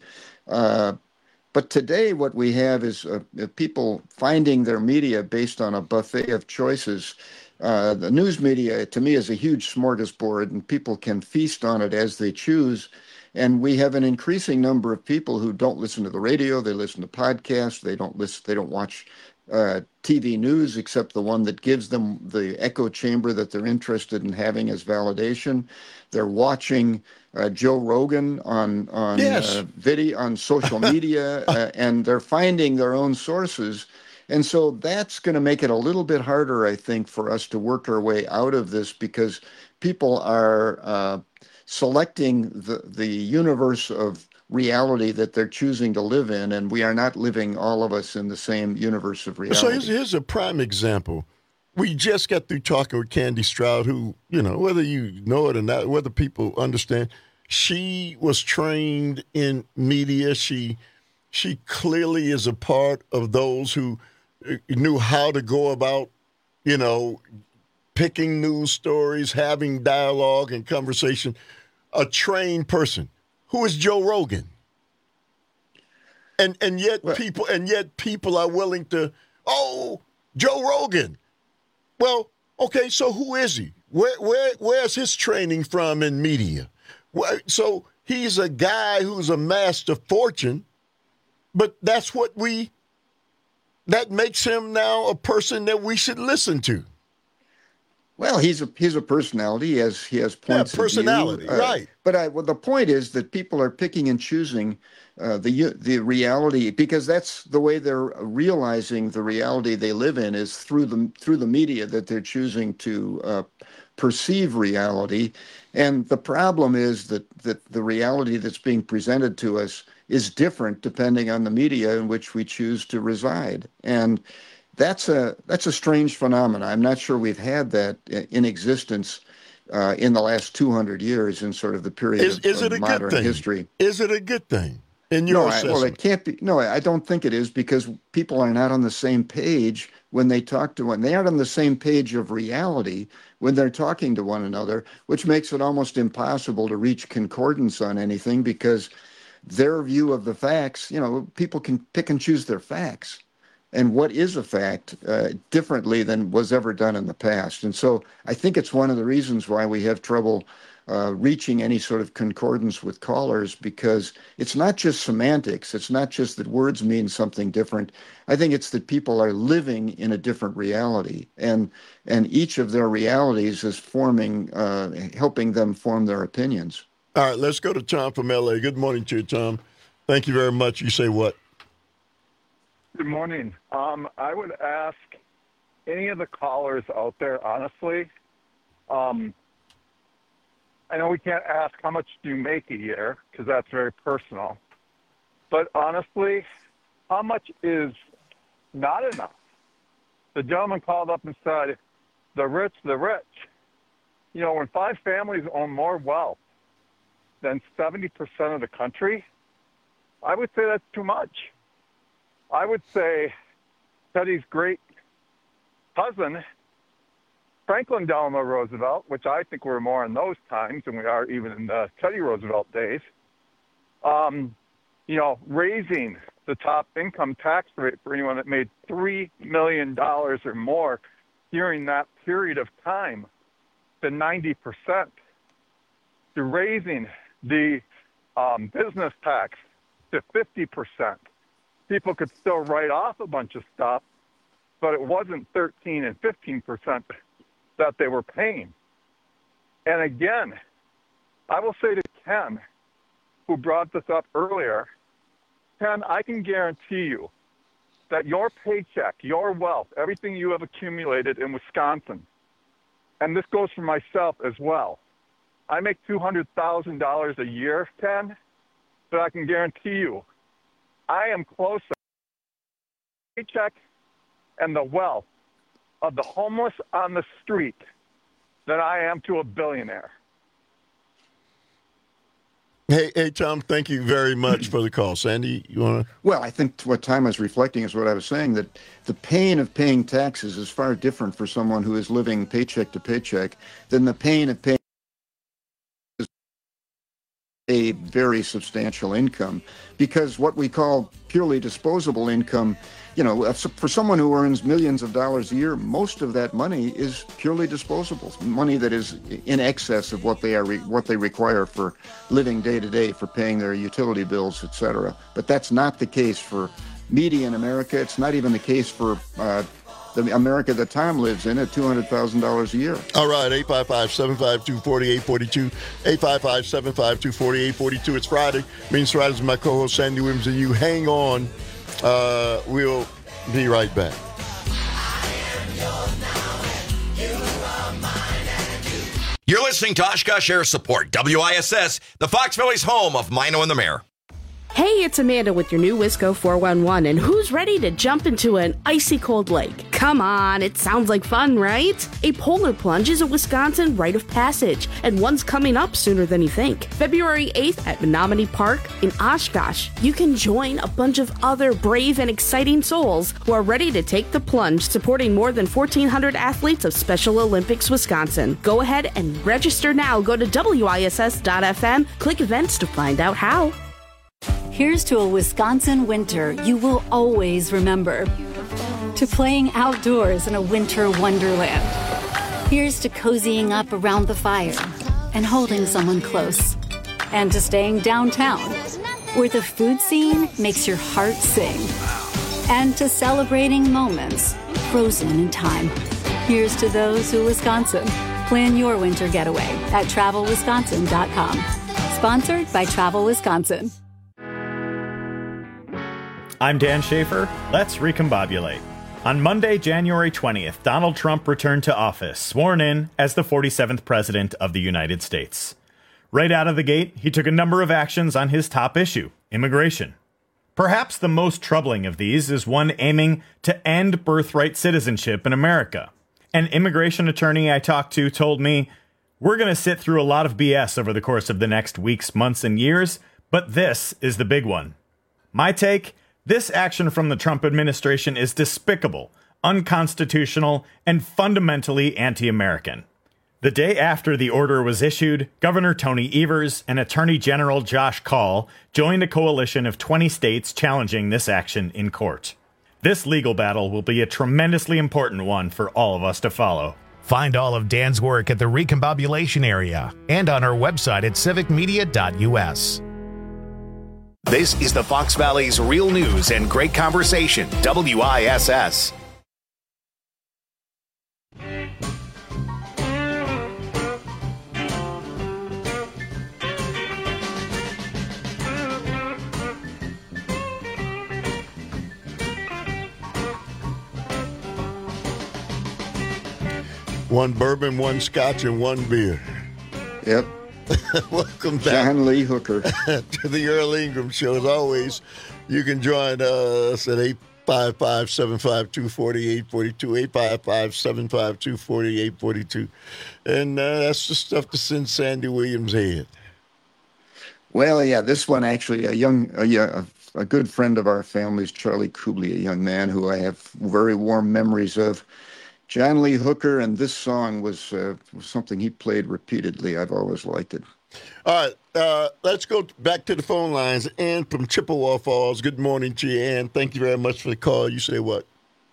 But today what we have is people finding their media based on a buffet of choices. The news media, to me, is a huge smorgasbord, and people can feast on it as they choose. And we have an increasing number of people who don't listen to the radio. They listen to podcasts. They don't watch TV news except the one that gives them the echo chamber that they're interested in having as validation. They're watching Joe Rogan on video, on social media, and they're finding their own sources. And so that's going to make it a little bit harder, I think, for us to work our way out of this, because people are selecting the universe of reality that they're choosing to live in, and we are not living, all of us, in the same universe of reality. So here's a prime example. We just got through talking with Candy Stroud, who, whether you know it or not, whether people understand, she was trained in media. She clearly is a part of those who knew how to go about, picking news stories, having dialogue and conversation. A trained person. Who is Joe Rogan? And yet people are willing to, Joe Rogan. Well, okay, so who is he? Where's his training from in media? So he's a guy who's amassed a fortune, but that makes him now a person that we should listen to. Well, he's a personality. He has points of personality, view. Right. But the point is that people are picking and choosing the reality, because that's the way they're realizing the reality they live in is through the media that they're choosing to perceive reality. And the problem is that the reality that's being presented to us is different depending on the media in which we choose to reside. And that's a strange phenomenon. I'm not sure we've had that in existence in the last 200 years in sort of the period of modern history. Is it a good thing in your assessment? Well, it can't be. No, I don't think it is, because people are not on the same page when they talk to one. They aren't on the same page of reality when they're talking to one another, which makes it almost impossible to reach concordance on anything, because their view of the facts, people can pick and choose their facts and what is a fact differently than was ever done in the past. And so I think it's one of the reasons why we have trouble reaching any sort of concordance with callers, because it's not just semantics. It's not just that words mean something different. I think it's that people are living in a different reality, and each of their realities is helping them form their opinions. All right, let's go to Tom from L.A. Good morning to you, Tom. Thank you very much. You say what? Good morning. I would ask any of the callers out there, honestly, I know we can't ask how much do you make a year, because that's very personal. But honestly, how much is not enough? The gentleman called up and said, the rich. When 5 families own more wealth than 70% of the country, I would say that's too much. I would say Teddy's great cousin, Franklin Delano Roosevelt, which I think we're more in those times than we are even in the Teddy Roosevelt days, raising the top income tax rate for anyone that made $3 million or more during that period of time to 90%, to raising the business tax to 50%. People could still write off a bunch of stuff, but it wasn't 13 and 15% that they were paying. And again, I will say to Ken, who brought this up earlier, Ken, I can guarantee you that your paycheck, your wealth, everything you have accumulated in Wisconsin, and this goes for myself as well, I make $200,000 a year, Ken, but I can guarantee you I am closer to the paycheck and the wealth of the homeless on the street than I am to a billionaire. Hey, Tom, thank you very much for the call. Sandy, you want to? Well, I think what Tom is reflecting is what I was saying, that the pain of paying taxes is far different for someone who is living paycheck to paycheck than the pain of paying a very substantial income, because what we call purely disposable income, for someone who earns millions of dollars a year, most of that money is purely disposable, money that is in excess of what they require for living day to day, for paying their utility bills, etc. But that's not the case for median America. It's not even the case for the America that Tom lives in at $200,000 a year. All right, 855-752-4842, 855-752-4842. It's Friday. Means Fridays with my co-host Sandy Williams and you. Hang on. We'll be right back. You're listening to Oshkosh Air Support, WISS, the Fox Valley's home of Mino and the Mayor. Hey, it's Amanda with your new Wisco 411, and who's ready to jump into an icy cold lake? Come on, it sounds like fun, right? A polar plunge is a Wisconsin rite of passage, and one's coming up sooner than you think. February 8th at Menominee Park in Oshkosh, you can join a bunch of other brave and exciting souls who are ready to take the plunge, supporting more than 1,400 athletes of Special Olympics Wisconsin. Go ahead and register now. Go to WISS.FM, click events to find out how. Here's to a Wisconsin winter you will always remember. To playing outdoors in a winter wonderland. Here's to cozying up around the fire and holding someone close. And to staying downtown, where the food scene makes your heart sing. And to celebrating moments frozen in time. Here's to those who Wisconsin. Plan your winter getaway at TravelWisconsin.com. Sponsored by Travel Wisconsin. I'm Dan Schaefer. Let's recombobulate. On Monday, January 20th, Donald Trump returned to office, sworn in as the 47th President of the United States. Right out of the gate, he took a number of actions on his top issue, immigration. Perhaps the most troubling of these is one aiming to end birthright citizenship in America. An immigration attorney I talked to told me, "We're going to sit through a lot of BS over the course of the next weeks, months, and years, but this is the big one." My take? This action from the Trump administration is despicable, unconstitutional, and fundamentally anti-American. The day after the order was issued, Governor Tony Evers and Attorney General Josh Kaul joined a coalition of 20 states challenging this action in court. This legal battle will be a tremendously important one for all of us to follow. Find all of Dan's work at the Recombobulation Area and on our website at civicmedia.us. This is the Fox Valley's real news and great conversation, WISS. One bourbon, one scotch, and one beer. Yep. Welcome back. John Lee Hooker. To the Earl Ingram Show. As always, you can join us at 855-752-4842, 855-752-4842. And that's the stuff to send Sandy Williams' head. Well, yeah, this one actually, a good friend of our family's, Charlie Kubley, a young man who I have very warm memories of. John Lee Hooker, and this song was something he played repeatedly. I've always liked it. All right, let's go back to the phone lines. Ann from Chippewa Falls. Good morning to you, Ann. Thank you very much for the call. You say what?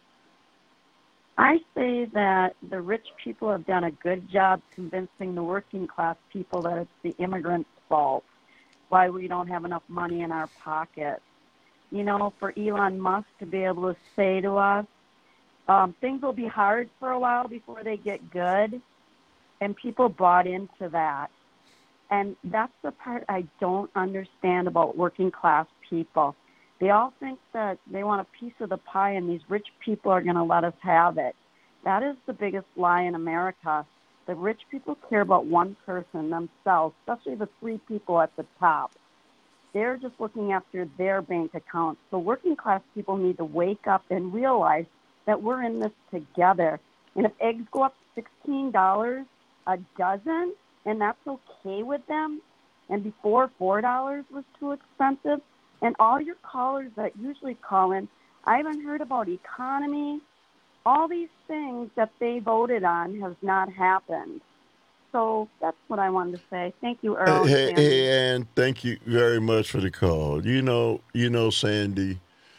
I say that the rich people have done a good job convincing the working class people that it's the immigrants' fault, why we don't have enough money in our pockets. You know, for Elon Musk to be able to say to us, things will be hard for a while before they get good, and people bought into that. And that's the part I don't understand about working class people. They all think that they want a piece of the pie and these rich people are going to let us have it. That is the biggest lie in America. The rich people care about one person, themselves, especially the three people at the top. They're just looking after their bank accounts. So working class people need to wake up and realize that we're in this together. And if eggs go up $16 a dozen, and that's okay with them, and before $4 was too expensive, and all your callers that usually call in, I haven't heard about economy. All these things that they voted on has not happened. So that's what I wanted to say. Thank you, Earl. Hey, Ann, thank you very much for the call. You know, Sandy,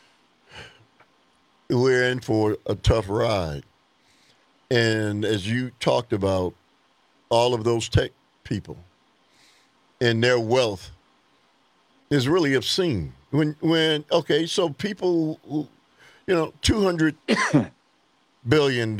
we're in for a tough ride. And as you talked about, all of those tech people and their wealth is really obscene. Okay, so people who, $200 billion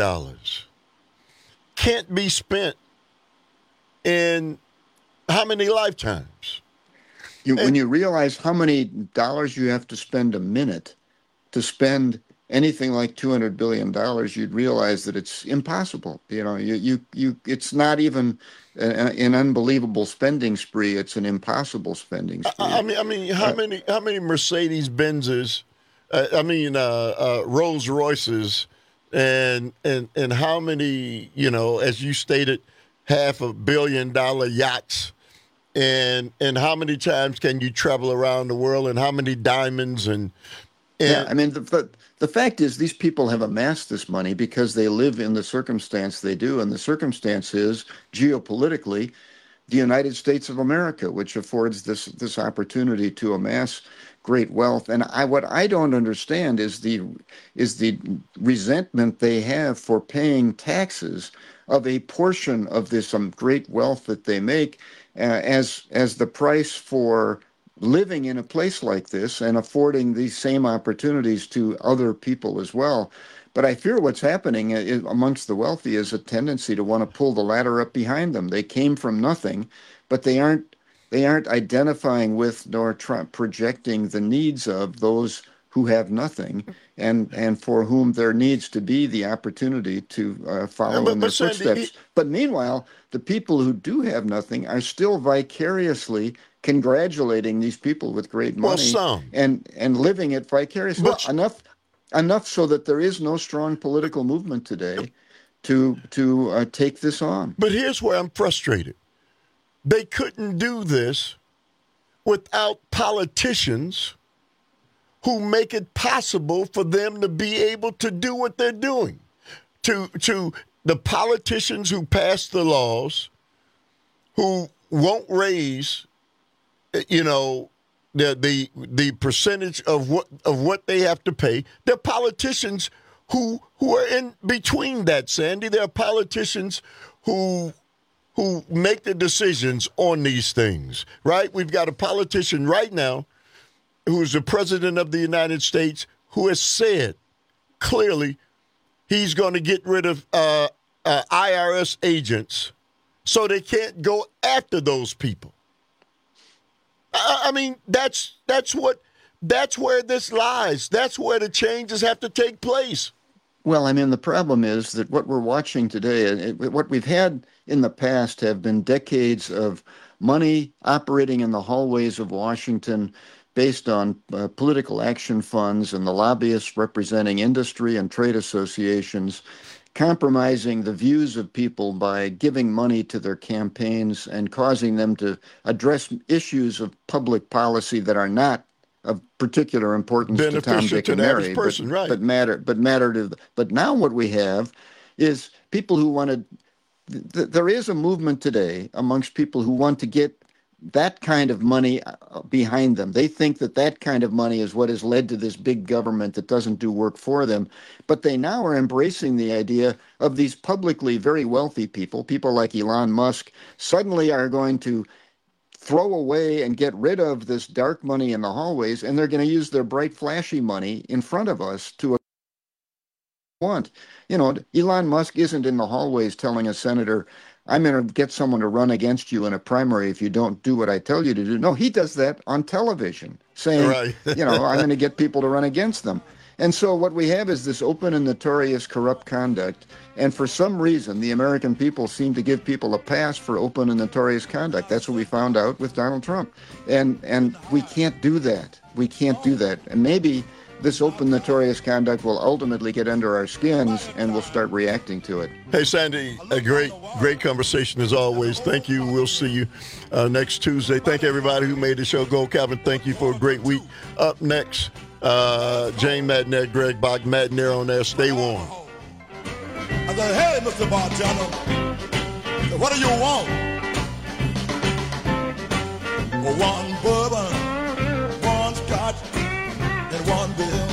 can't be spent in how many lifetimes? When you realize how many dollars you have to spend a minute to spend anything like $200 billion, you'd realize that it's impossible. It's not even an unbelievable spending spree. It's an impossible spending spree. I mean, how many Mercedes Benzes, Rolls Royces, and how many, as you stated, $500 million yachts, and how many times can you travel around the world, and how many diamonds and yeah, I mean, the fact is these people have amassed this money because they live in the circumstance they do, and the circumstance is geopolitically the United States of America, which affords this opportunity to amass great wealth. And what I don't understand is the resentment they have for paying taxes of a portion of this great wealth that they make as the price for living in a place like this and affording these same opportunities to other people as well. But I fear what's happening amongst the wealthy is a tendency to want to pull the ladder up behind them. They came from nothing, but they aren't identifying with nor projecting the needs of those who have nothing, and for whom there needs to be the opportunity to follow in their footsteps. But meanwhile, the people who do have nothing are still vicariously congratulating these people with great money and living it vicariously. Enough so that there is no strong political movement today to take this on. But here's where I'm frustrated. They couldn't do this without politicians who make it possible for them to be able to do what they're doing. To the politicians who pass the laws, who won't raise, the percentage of what they have to pay. They're politicians who are in between that, Sandy. They're politicians who make the decisions on these things, right? We've got a politician right now who's the president of the United States who has said clearly he's going to get rid of IRS agents so they can't go after those people. I mean, that's where this lies. That's where the changes have to take place. Well, I mean, the problem is that what we're watching today, what we've had in the past have been decades of money operating in the hallways of Washington based on political action funds and the lobbyists representing industry and trade associations, compromising the views of people by giving money to their campaigns and causing them to address issues of public policy that are not of particular importance to Tom, Dick, and Mary, but matter to. But now what we have is people who want to. There is a movement today amongst people who want to get that kind of money behind them. They think that kind of money is what has led to this big government that doesn't do work for them. But they now are embracing the idea of these publicly very wealthy people like Elon Musk, suddenly are going to throw away and get rid of this dark money in the hallways, and they're going to use their bright, flashy money in front of us to want. Elon Musk isn't in the hallways telling a senator, I'm going to get someone to run against you in a primary if you don't do what I tell you to do. No, he does that on television, saying, I'm going to get people to run against them. And so what we have is this open and notorious corrupt conduct. And for some reason, the American people seem to give people a pass for open and notorious conduct. That's what we found out with Donald Trump. And we can't do that. We can't do that. And maybe this open, notorious conduct will ultimately get under our skins, and we'll start reacting to it. Hey, Sandy, a great conversation as always. Thank you. We'll see you next Tuesday. Thank everybody who made the show go. Calvin, thank you for a great week. Up next, Jane Madner, Greg Bach, Madner on there. Stay warm. I said, hey, Mr. Bartender, what do you want? One bourbon, one scotch, and one bill.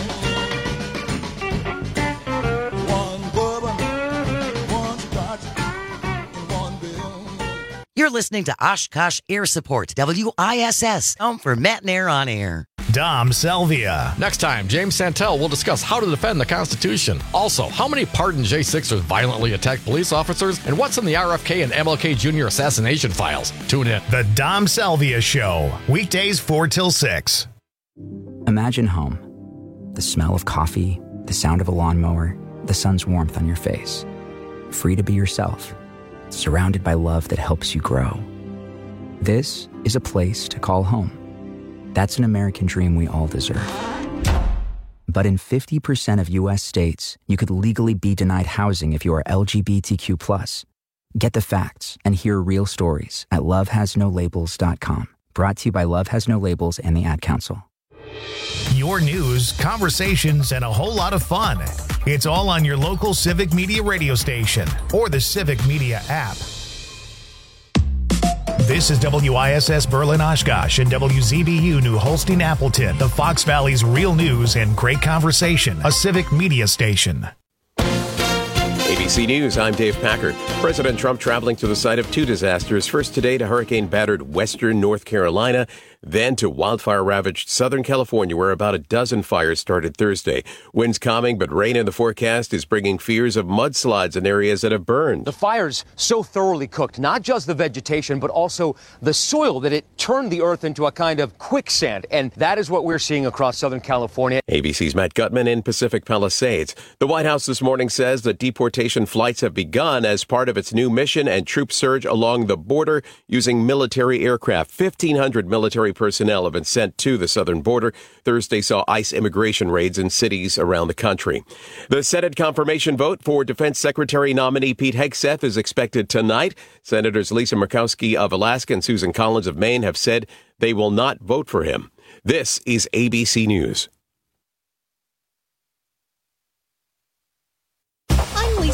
One bourbon, one scotch, and one bill. You're listening to Oshkosh Air Support, WISS, home for Matt and Air on Air. Dom Salvia. Next time, James Santel will discuss how to defend the Constitution. Also, how many pardoned J6ers violently attacked police officers, and what's in the RFK and MLK Jr. assassination files. Tune in. The Dom Salvia Show, weekdays 4 till 6. Imagine home. The smell of coffee, the sound of a lawnmower, the sun's warmth on your face. Free to be yourself, surrounded by love that helps you grow. This is a place to call home. That's an American dream we all deserve. But in 50% of U.S. states, you could legally be denied housing if you are LGBTQ+. Get the facts and hear real stories at lovehasnolabels.com. Brought to you by Love Has No Labels and the Ad Council. Your news, conversations, and a whole lot of fun. It's all on your local Civic Media radio station or the Civic Media app. This is WISS Berlin Oshkosh and WZBU New Holstein Appleton, the Fox Valley's real news and great conversation, a civic media station. ABC News, I'm Dave Packard. President Trump traveling to the site of two disasters, first today to hurricane-battered western North Carolina, then to wildfire-ravaged Southern California, where about a dozen fires started Thursday. Winds calming, but rain in the forecast is bringing fears of mudslides in areas that have burned. The fires so thoroughly cooked not just the vegetation, but also the soil, that it turned the earth into a kind of quicksand. And that is what we're seeing across Southern California. ABC's Matt Gutman in Pacific Palisades. The White House this morning says that deportation flights have begun as part of its new mission and troop surge along the border using military aircraft. 1,500 military personnel have been sent to the southern border. Thursday saw ICE immigration raids in cities around the country. The Senate confirmation vote for Defense Secretary nominee Pete Hegseth is expected tonight. Senators Lisa Murkowski of Alaska and Susan Collins of Maine have said they will not vote for him. This is ABC News.